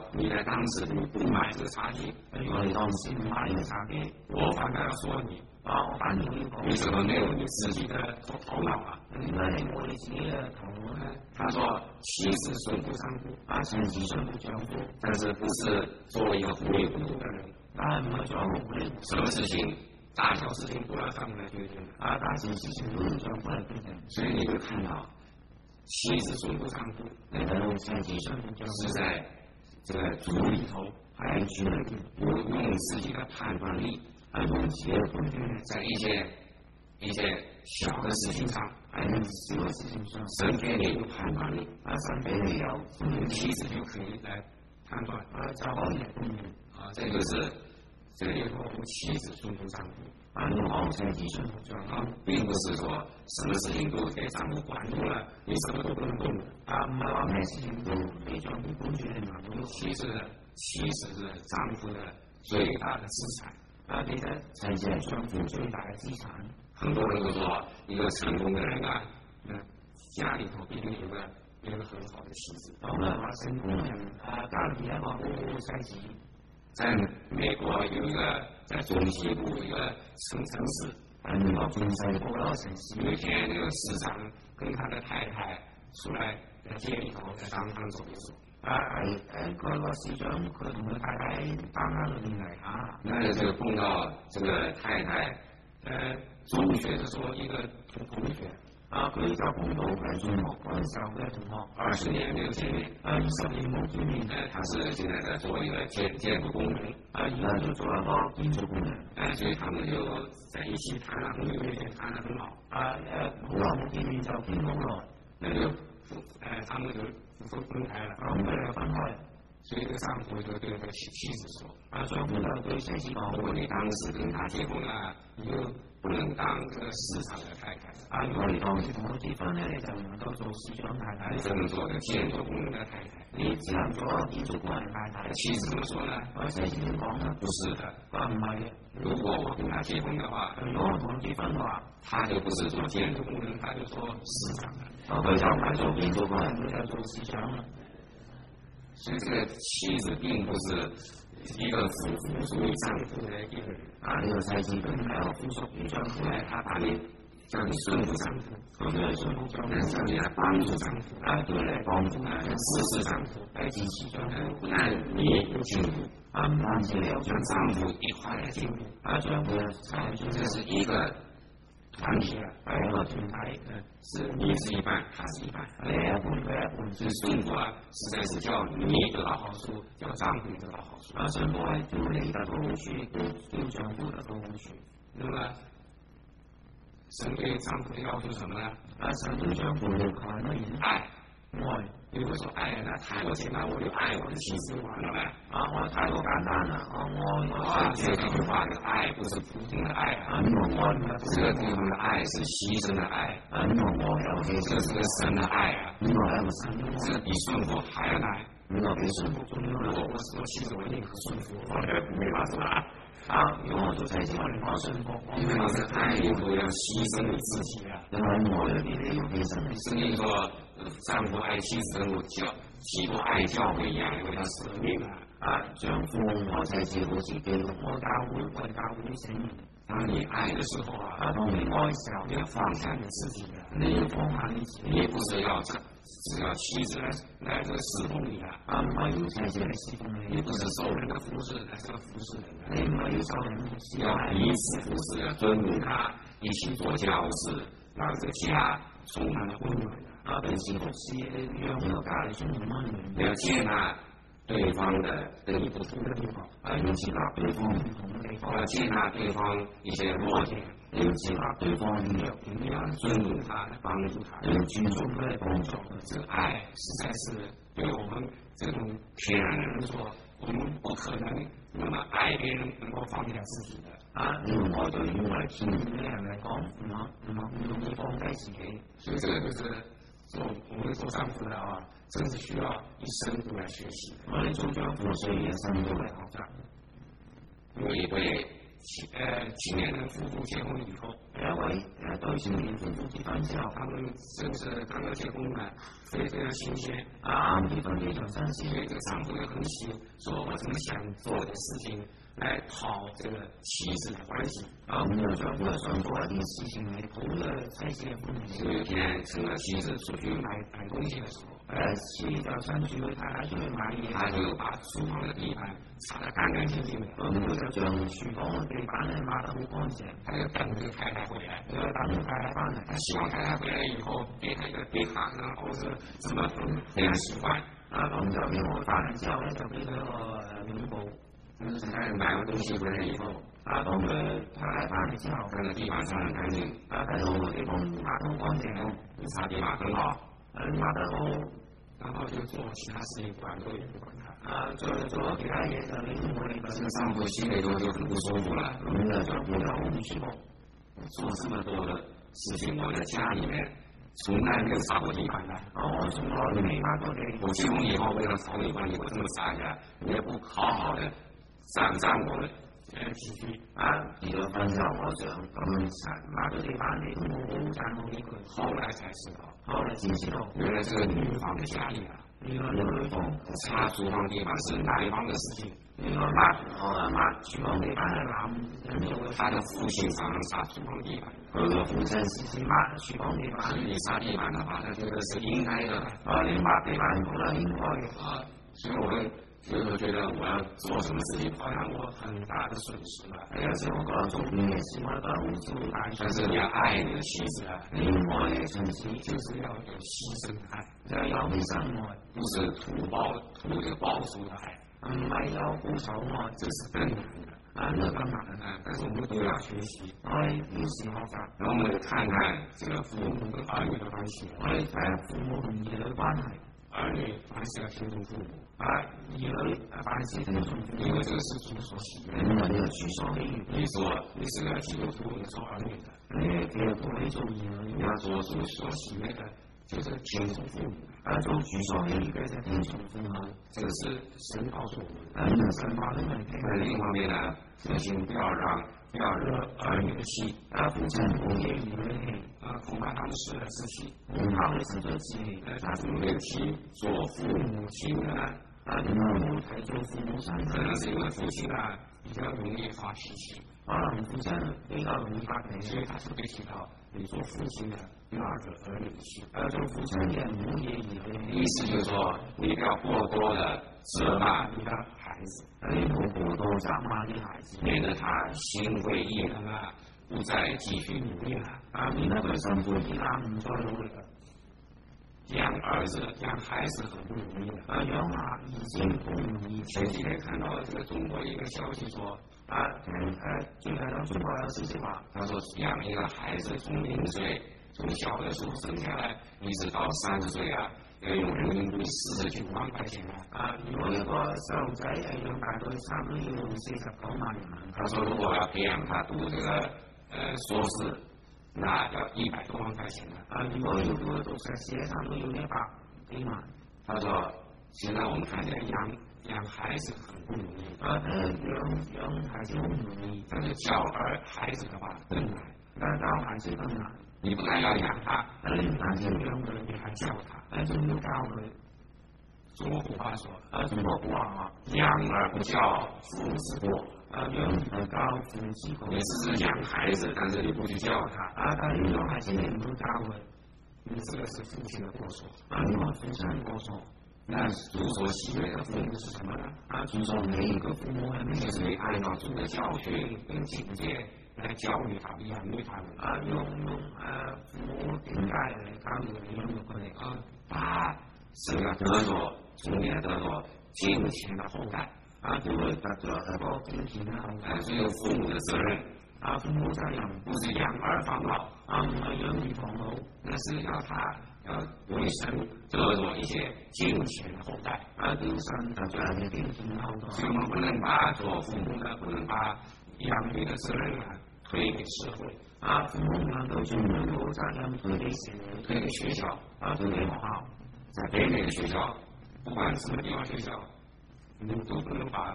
当时你不买这个茶叶，
我哋當時唔買呢個茶幾，
我反倒要說你，
我反而要講，
你怎麼沒有你自己的頭腦啊？
點解你冇你自己嘅頭腦呢？
他說妻子順服丈夫，
妻子順服丈夫，
但是不是作為一個糊里糊塗的人，
但係唔係做一個糊里糊塗，
什麼事情大小事情都要丈夫來決定，
大小事情都要丈夫來決定，
所以你會看到妻子順服丈夫，
你睇到妻子順服丈夫
是在這個主裏頭，
喺主裏邊
用自己的判斷力，
用自己嘅判斷，
在一些小的事情上，
喺小嘅事情上，
神給你有判斷力，
神俾你有
妻子就可以來判斷，
就可以判斷，
這就是這裏頭妻子順服丈夫，
用妻子順服丈夫，
並不是說什麼事情都給丈夫管住了，你什麼都不能動，
唔係話咩事情都俾丈夫管住你唔到，
妻子是丈夫的最大的資產，
其實妻子係丈夫最大嘅資產。
很多人都說一個成功的人啊，家裏頭必定有個很好的妻子。
當然話成功人家裏有一個好好嘅妻子。
在美國有一個在中西部一個城市，
美國中西部一個城市，
有一天那個市長跟他的太太出來在街裏頭在當堂走一走。
嗰個市長佢同佢太太當街裏面嚟下，
那就碰到這個太太，中學的時候一個同學，
佢就碰到喺中學嗰陣時候嘅同學，20年沒有見面，20年冇見面，
他是現在在做一個建築工人，
而家就做一個建築工人，
所以他們就在一起談了很久，談得很好，
好耐冇見面就傾好耐，
那就他們就分開了，
咁佢哋分開。
所以這個丈夫就對這個妻子說：
丈夫就對妻子講，
如果你當時跟他結婚了，你就不能當這個市場的太太。
如果你當時同佢結婚呢，你就唔能夠做市長太太，
你只能做個建築工人的太太。
你只能做建築工人太太。
妻子怎麼說呢？
妻子點講呢？
不是的，
唔係嘅。
如果我跟他結婚的話，
如果我同佢結婚嘅話，
他就不是做建築工人，他就做市場的。
佢就唔係做建築工人，佢就做市場啦。
所以這個妻子並不是一個附屬於丈夫的一個人，
呢個妻子並唔係一個附屬於丈夫嘅，
他把你叫你順服丈夫，
叫你順服丈夫，
叫你來幫助丈夫，
叫你來幫助
支持丈夫，
支持丈夫，
不但你有進步，
唔單止你有
讓丈夫一塊來進步，
丈夫
這是一個團體，
一個團體，
是你是一半，他是一半，
你一半，佢一半，
所以順服啊，實在是叫你得到好處，叫丈夫得到好處，
順服係叫你得到好處，叫丈夫得到好處。
那麼神對丈夫的要求什麼呢？
神對丈夫要求係乜嘢？
愛。
愛，
你會說愛那太過簡單，我就愛我的妻子完了唄。
我太過簡單了，我
這句話的愛不是普通的愛啊，這個地方的愛是犧牲的愛，這是個神的愛啊，這個比順服還要難。如果我是我妻子，我寧可順服，我沒法做啊。
如果我做妻子，我寧可順服，
因為你在愛裏頭要犧牲你自己啊。
因為我裏邊你要犧牲你自己。
聖經說，丈夫愛妻子，如基督愛教會一樣，為他捨命啊。
丈夫愛妻子好似基督愛教會，為教會捨命。
當你愛的時候啊，
當你愛的時候，
你要放下你自己啊，
你要放下你自己。
你不是要只要妻子來這個侍奉你啊，
唔係要妻子來侍奉你，
你不是受人的服侍，來這個服侍人的，
你唔係要受人的服侍，
要彼此服侍，要尊重他，一起做教事，讓這個家充滿了溫暖。
彼此服侍，讓這個家裏充滿溫暖。
你要接納對方的跟你不同的地方，
要接納對方不同的地方，
要接納對方一些弱點，
要接納對方的弱點，
你要尊重他，幫助他，
要尊重他，幫助他。
這個愛實在是對我們這種天然的人說，我們不可能那麼愛別人，能夠放下自己的。
呢個愛對於我哋天然嘅人嚟講，唔容易放低自己。
所以這個就是我們做丈夫的啊，真是需要一生都來學習。
我哋做丈夫需要一生都嚟學習。
有一位青年人夫妇结婚以后，
一位對青年夫婦結婚之後，
他們正是剛剛結婚呢，非常新鮮。
啱結婚非常新鮮，
所以這個丈夫就很喜，說我怎麼想做的事情來討這個妻子的歡喜。
丈夫想做一件事情嚟討了妻子嘅歡喜。
有一天趁着妻子出去買東西的時候，
一次就趁住佢太太出去買嘢，
他就把廚房的地板擦得乾乾淨淨的。
佢就將廚房嘅地板咧抹得好乾淨。
他就等這個太太回來，
佢等太太翻嚟，
他希望太太回來以後給他一個杯糖啊，或者什麼非常喜歡。
咁就俾我翻嚟之後咧，就俾佢一個擁抱。
在買完東西回來以後，
當佢太太翻嚟之後，
看到地板上很乾淨，
睇到個地方抹得好乾淨，
擦地板很好，
抹得好。
然後就做其他事情，管都也不管他。
做其他嘢就理我哋。
這個丈夫心裏頭就很不舒服了。
丈夫就好唔舒服。
做這麼多的事情，我在家裏面從來沒有擦過地板的。
我從來都沒抹過地。
我結婚以後為了討你歡喜，我這麼擦一下，你也不好好的讚我的幾句。
結咗婚之後，我想抹咗地板，你都冇好讚我幾句。
後來才知道。
後來才知道，
原來這個女方的家裏啊，
原來女方
擦廚房地板是男方的事情。
原來抹廚房地板係男人做嘅。
他的父親常常擦廚房地板，
佢嘅父親時時抹廚房地板。
你擦地板的話，他覺得是應該的。
你抹地板覺得應該嘅。
所以我就覺得我要做什麼事情，好像我很大的損失了。
有時我覺得做呢件事，我覺得好似大。
但是你要愛你的妻子啊，
你愛你的妻子
就是要有犧牲的愛，
要有犧牲愛，
不是圖這個報酬的愛。
唔係有報酬愛，
這是更難的。
那更難的。
但是我們都要學習，
我哋要時學習。
然後我們看看這個父母跟兒女的關係，
我哋睇下父母同兒女的關係。
兒女凡事要聽從父母，
兒女凡事聽從父母，
因為這個是主所喜悅。
因為呢個主所喜悅。
你說你是個基督徒，你做兒女的，
你基督徒你做兒女，
你要做主所喜悅的，就是聽從父母。
做主所喜悅嘅就聽從父母。
這個是神告訴我們。
神話都未聽。
另一方面呢，父親不要惹兒女的氣。
父親不惹兒女的氣。
恐怕他們失了志氣。
恐怕會失咗志氣。
他怎麼會提做父母親的呢？
點解會提做父母親？
可能是因為父親啊比較容易發脾氣。
可能父親比較容易發脾氣，
所以他特別提到你做父親的不要惹兒女的氣。
做父親嘅唔好惹兒女。
意思就是說，你不要過多的責罵你的孩子，
你唔好過多責罵你孩子，
免得他心灰意冷啊，不再繼續努力了。
免得佢心灰意冷，唔再努力了。
養兒子、養孩子很不容易的。
養兒子不容易。
前幾天看到這個中國一個消息說，
最近有中國有消息話，
他說養一個孩子從0歲，從小的時候生下來，一直到30歲啊，要用人民幣49萬塊錢啊。
如果一個細路仔養大到差唔多要用49萬人民幣。
他說如果要培養他讀這個碩士，那要100多萬塊錢啊。
如果要讀碩士，差唔多要100幾萬。
他說現在我們看見養孩子很不容易，
養孩子很不容易，
但是教孩子的話更難。
教孩子更難。
你不但要養他，
你唔單止養佢，
你還教他，
仲要教佢。
中國古話說，
中國古話
養兒不教，父之過。
養兒不教，父之過。
你只是養孩子，但是你不去教他，
但係養孩子你唔教佢，
你這個是父親的過錯。
因為父親過錯。
那主所喜悅的父母是什麼呢？
主所喜悅的父母係咩？
就是你按照主的教訓跟境界來教育他們，養育他們。
用父母境界嚟教育養育佢哋。
他是要得着，從而得着敬虔的後代。
就會得着一個敬虔的後代。
只有父母的責任。
父母責任
不是養兒防老，
唔係養兒防老，
那是要他要為神得着一些敬虔的後代。
對神得着一些敬虔的後代。
所以我們不能把做父母的，不能把養育的責任推給社會。
父母唔能夠將養育責任推給社會，
推給學校，
推給學校。
在北美的學校，不管什麼地方學校，你都不能把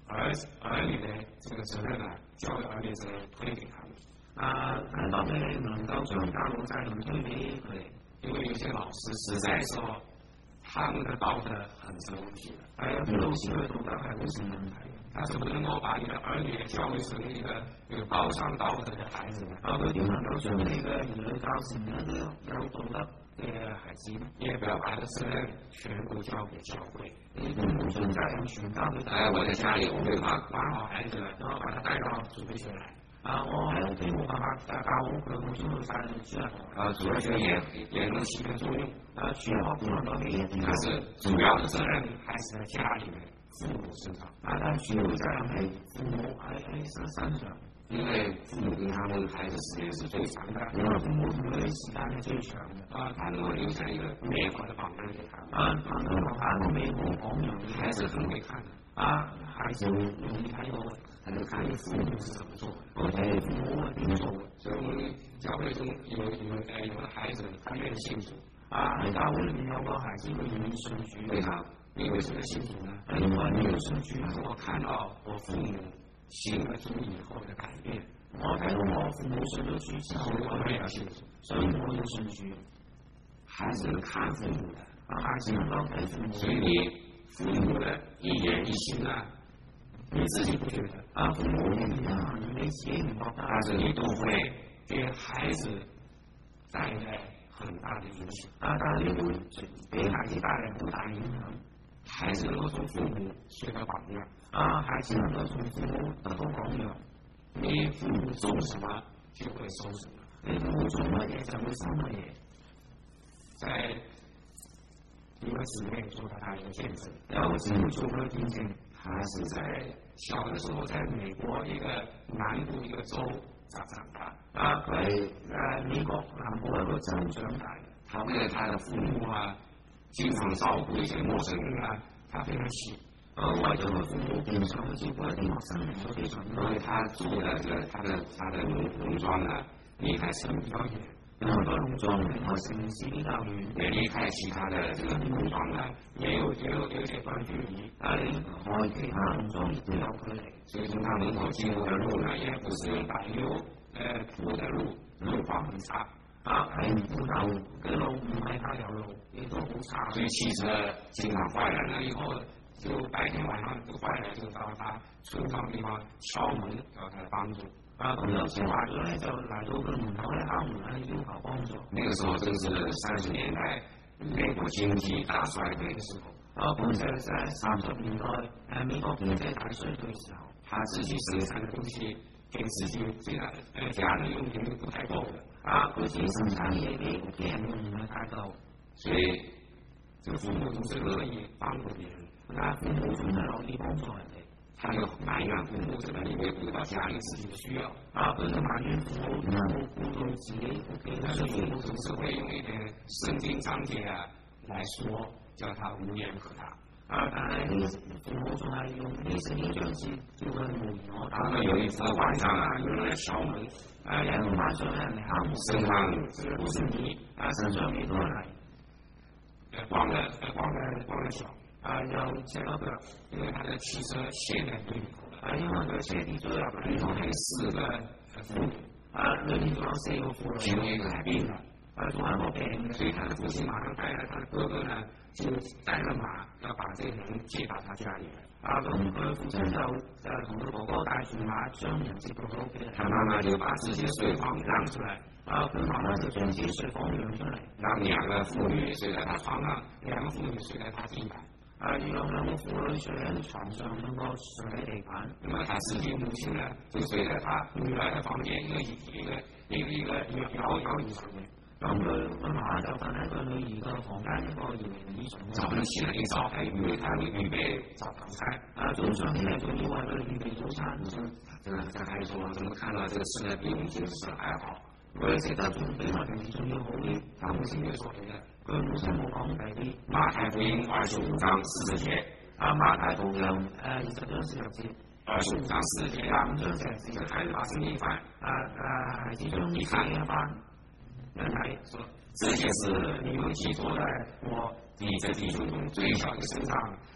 儿女的这个责任呢，教育儿女责任推给他们。
看到没能够将大陆再能推给
因为有些老师实在说他们的道德很成问题的，
有些道德还不成问题。
他是不能够把你的儿女教育成一个有高尚道德的孩子的，
不能够将那个有高尚有道德的孩子，
也不要把责任全部交给教会。
你不能将责任全交给
我在家里，我会管好孩子，然后把他带到主日学来。
我还有给我爸爸教我可能就在学校，
主日学也能起个作用。
学校不能够给，
但是主要的责任还是在家里面父母身上。
但主要责任係父母喺身上，
因为父母跟他们孩子时间是最长的，
因为父母同佢時間係最長嘅。
他能夠留下一個美好的榜樣給他們。
他能夠把個美好榜樣，
孩子很會看的。
孩子容易睇到，
他就看你父母是怎麼做的。
我睇父母係點做嘅。
所以我們教會中有的孩子，他願意信主。
喺教會裏面有個孩子佢願意信主。
對他，你為什麼信主呢？
因為你要信主。
我看到我父母信了主以後的改變。
我睇到我父母信咗主之後，
我也要信主。
所以我要信主。
孩子看父母的，
孩子能夠睇父母。
所以你父母的一言一行啊，你自己不覺得
父母的一言你自己唔覺得，
但是你都會給孩子帶來很大的影響。
但係你會給孩子帶來好大影響。
孩子能夠從父母學到榜樣。
孩子能夠從父母得到榜樣。
你父母種什麼就會收什麼。
你父母種乜嘢就會收乜嘢。
在一個姊妹做了她一個見證，
有個姊妹做了見證，
她是在小的時候在美國一個南部一個州長大。
佢喺美國南部一個州長大。
他為了他的父母經常照顧一些陌生人他非常喜。
為咗佢父母經常去照顧一啲陌生人，非常。
因為他住的他的農莊離開城比較遠。
因為個農莊離開城市比較遠，
也離開其他的這個農莊也有些段距離。
離開其他農莊亦都有距離。
所以從他門口經過的路也不是用柏油鋪的路，路況很差。
喺鋪頭嘅路唔係柏油路，亦都好差。
所以汽車經常壞了以後，就白天晚上都壞了，就到他村莊地方敲門要他幫助。
咁有時壞咗咧，就嚟到佢門口敲門要求幫助。
那個時候正是30年代美國經濟大衰退的時候。
本就在30年代美國經濟大衰退的時候，
他自己生產的東西給自己家人用的不太夠的。
佢自己生產嘢俾屋企人用唔係太夠，
所以這個父母總是樂意幫助別人。
父母總係樂意幫助人哋。
他就埋怨父母，因為顧到家裏自己的需要。
佢就埋怨父母冇顧到自己屋企嘅需要。
總是會用一點聖經章節來說，叫他無言可答。
但係父母仲係用啲聖經章節叫佢無言可答。
有一次晚上有人來敲門，
有個晚上有人嚟敲門，
身上不是泥，
身上沒多泥，
光了腳。
有這個
因為他的汽車陷在地裏頭，
因為佢車底咗入嚟，
裏頭還有4個婦女，
裏面仲有4個婦女，
其中一個還病了，
仲有一個病，
所以他的父親馬上帶了他的哥哥呢，就帶了馬要把這個人接到他家裏來。咁佢父親就同佢哥哥帶住馬將人接到屋企，他媽媽就把自己的睡房讓出來，佢媽媽就將自己睡房讓出來，讓2個婦女睡在他床上，2個婦女睡在他地板。
讓兩個婦女睡喺床上，兩個睡喺地板。
那麼他自己母親呢，就睡在他女兒的房間一個搖椅上面。
咁佢媽就瞓喺佢女兒嘅房間一個搖椅上面。
早上起來一早還以為他會預備早餐。
早上起來就以為佢預備早餐。
這還說怎麼看到這個吃的比我們平時還好？
佢食得仲比我平時仲要好啲。
他母親就說別的。
佢母親冇講第啲。
馬太福音25章40節。
馬太福音20章40節。
25章40節。
25章40節。
就孩子把聖經一翻。
孩子將聖經一翻。人來說，
這些事你們既做在我這弟兄中最小的身上，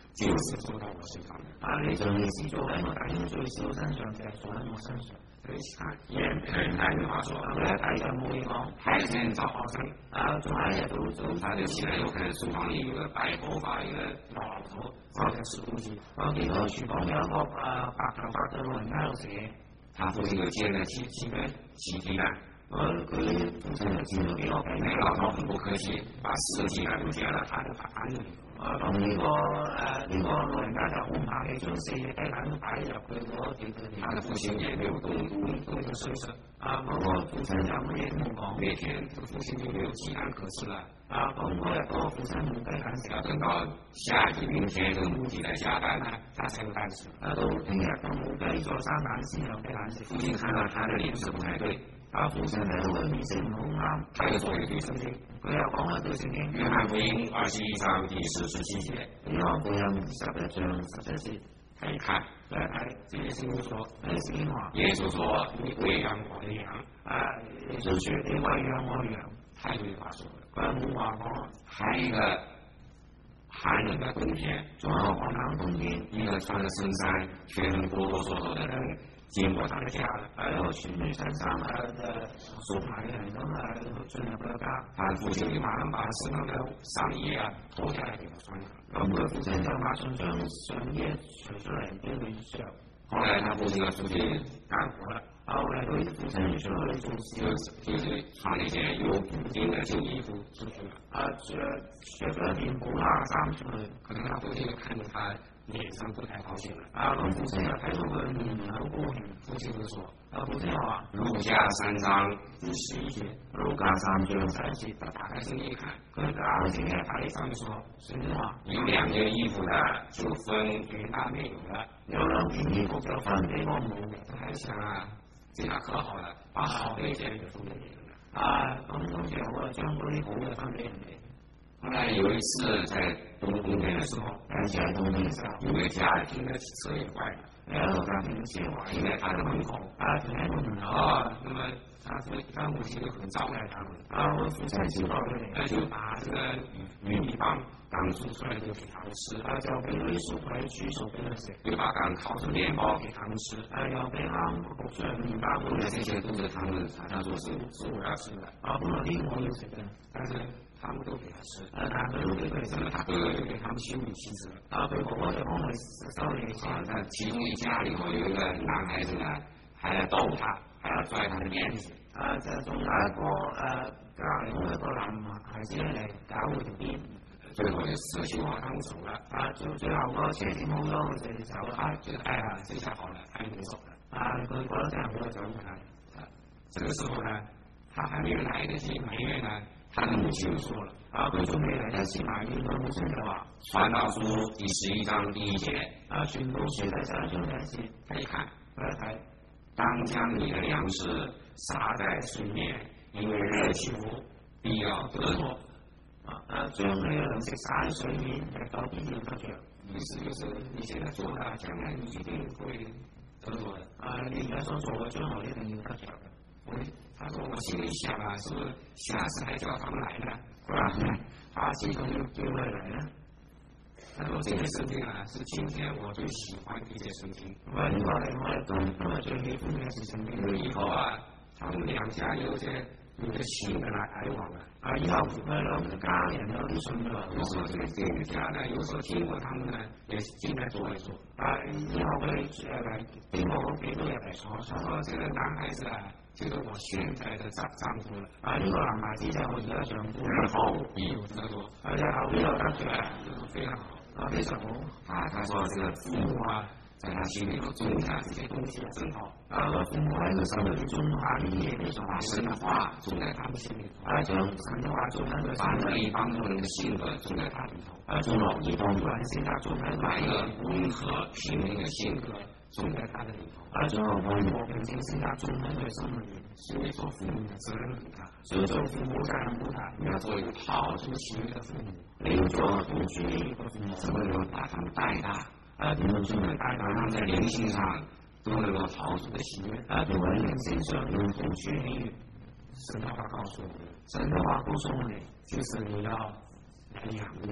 就是做到我身上的。
你將你是做喺我弟兄最小身上嘅，做喺我身上。
所以看那句話說，
我一睇就冇嘢講，
太監找好生。
仲喺日到
他就起來又看廚房裡有個白頭髮一個老頭在吃東西。
我見到廚房有一個白頭髮嘅老人喺度食。
他父親就煎了幾個雞蛋。
佢父親就煎咗幾個雞蛋。
那個老頭很不客氣，把4個雞蛋都煎了他的盤子裡。
咁呢個老人家就好唔客氣，將4隻雞蛋都擺入佢嗰幾個。
他的父親也沒有動聲色。
嗰個父親就乜嘢都冇講。
那天這個父親就沒有雞蛋可吃了。
咁嗰日嗰個父親冇雞蛋食。
要等到下一明天這個母雞再下蛋呢，他才有蛋吃。
到聽日個母雞再生蛋先有雞蛋食。
父親看到他的臉色不太對。
父親睇到佢面色唔好啱，
他又做一句聖經，
佢又講一句聖經。
約翰福音21章第47節。
約翰福音21章17節。
看一看，
來睇，這些聖經說，這些聖經話。
耶穌說：“你餵養我的羊。”
耶穌說：“你餵養我的羊。”
他有句話說，
佢冇話講。
還一個寒冷的冬天，
仲有寒冷冬天，
一個穿着深衫卻很哆哆嗦嗦的人經過他的家，
一個穿着深衫素牌嘅人咁進入佢家。
他的父親就馬上把身上的上衣脫下來給他穿上。
咁佢父親就馬上將上衣除出嚟俾佢着。
後來他父親要出去幹活了，
後來佢父親要出去做事，
就是穿那些有補丁的舊衣服出去了。
着咗一件布拉衫出去。
可能他父親就看見他臉上不太高興了。
咁父親又睇到佢面好高興，
父親就說：“
父親話，
路加3章第11節，
路加3章11節，
他打開聖經一看，
佢打開聖經睇上面說，聖經話
有2件衣服的就分給那沒有的，
有2件衣服就分給我冇嘅。”
他還想這下可好了，把好的一件也分給別人了。
咁就我將嗰啲好嘅分俾人哋。
後來有一次在冬天的時候，
在冬天的時候，
有個家庭的車也壞了，
有一個家庭的車
停在他的門口。
停喺門口。
那麼他母親就很招待他們。
我父親知道佢哋，
就把這個玉米棒剛煮出來就給他們吃，
就俾嗰啲蔬菜煮熟俾佢食，
又把剛烤的麵包給他們吃，
又俾啱焗出嚟麵包。
本來這些都是他們他說是我要吃的，
本來啲我要食嘅，
但是他們都給他吃，
但佢都俾佢食。
他哥哥就給他們修理妻子，
佢哥哥就幫佢修理妻子。
他其中一家裡頭有一個男孩子呢，還要逗他，還要拽他的辮子。
就仲有一個隔離嗰一個男孩子嚟搞佢條辮，
最後就車修好他們走了。
最後個車修好咗，佢哋走啦。
覺得哎呀，這下好了，他們走了。
佢覺得這樣好走了。
這個時候呢，他還沒有來得及埋怨呢，他的母親就說了，
佢仲未來得及埋怨，佢母親就話：
傳道書第11章第1節，
傳道書第11章第1節，
他一看，
睇，
當將你的糧食撒在水面，因為熱氣乎，必要得着。
將你嘅糧食撒喺水面，就必要得着。
意思就是你現在做的，將來你一定會得着的。
你而家所做嘅，將來一定要得着嘅。
他說我心裡想是不是下次還叫他們來呢？
下次仲要叫佢嚟呢？
他說這些聖經是今天我最喜歡的一些聖經。
呢個係我今日最喜歡嘅一些聖經。
以後他們兩家有個親人來往了。
以後佢兩個家人有啲信了。
有時候這個家呢，有時候經過他們呢，也進來坐一坐。
以後佢經過我幾多日嚟坐。
他說這個男孩子就是我現在的丈夫了。
呢個男孩子就係我而家丈夫。
然後必有得着。
然後必有得着，
非常好。
非常好。
他說這個父母在他心裡頭種下這些東西真好。
父母喺佢心裏種下呢啲嘢，非常好。
神的話種在他們心裡頭。
將神的話種喺佢心裡頭。
把樂意幫助人的性格種在他裡頭。
將樂意幫助人性格種喺佢。
把一個溫和平靜的性格種在他的裡頭。
將溫和平靜性格種喺佢心裡。
所以做父母的責任很大。
所以做父母責任好大。
你要做一個討主喜悅的父母。
你要做討主喜悅的父母。
怎麼能夠把他們帶大？
點樣將佢帶大？
他們在靈性上都能夠討主的喜悅。
同埋靈性上能討主喜悅。
神的話告訴我們，
神的話告訴我哋，
就是你要來養育他。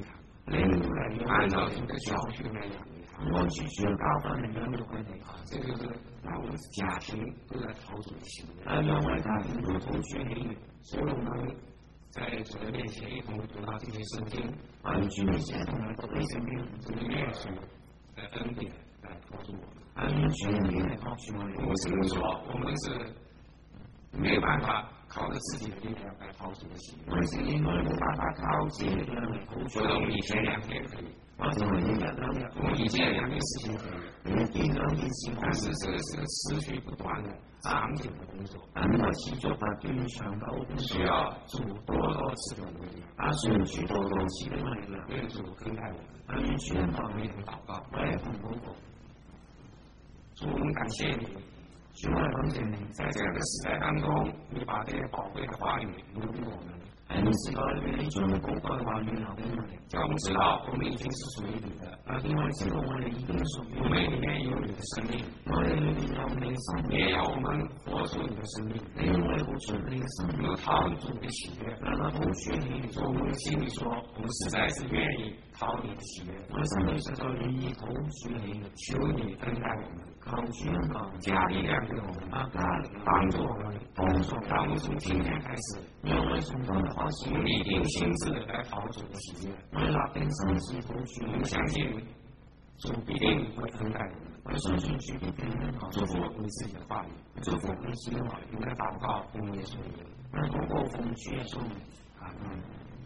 领导来按照这个教训来养育他，
按住主嘅教訓嚟養育佢哋。
这就是让我们家庭都在讨主的喜悦，
讓我哋家庭都討主喜悅。
所以我们在主的面前一同读到这些圣經，
喺主面前同埋讀呢聖經，
主的耶穌的恩典来托住我们。
喺主嘅面嚟托住我哋。
我只能說，我們是沒有辦法靠着自己的力量來討主的喜悦。
我哋承認我哋冇辦法靠自己力量嚟討主。
我用一天兩天可以，
或者我一日兩日，
我一件兩件事情可以。
一件兩件事，
但是這個是持續不斷的長久的工作，
持續不斷長久嘅工作，
需要主多多次的努力，
需要主多多次的力量。
願主恩待我們，
願主恩待我們，
一同禱告，
我哋一同禱告。
主，我們感謝你，
主，我哋感謝你，
在這樣的時代當中，你把這些寶貴的話語留給我們。
喺呢時代裏邊，你將寶貴嘅話語留俾我哋，
叫我們知道我們已經是屬於你的，
讓我哋知道我哋已經屬於
我們裡面有你的生命，
我哋裏面有你嘅生命，
也要我們活出你的生命，
你要我哋活出你嘅生命，
有討主的喜悅，
讓我討主的喜悅。
我們心裡說，我們實在是願意討你的喜悅，
我哋心裡實在願意討主的喜悅。
求你恩待我們，
求主恩待，
加力量給我們，
加力
幫助我們，讓我們從今天開始，
讓我哋從今日開始，
立定心志來討主的喜悅，
我哋立定心志討主。
我們相信主必定會恩待我們，
我哋相信主必定恩待我們，
祝福你自己的話語，祝福你自己的話語，我們禱告奉耶穌名，
我哋禱告奉主耶穌名，
阿門。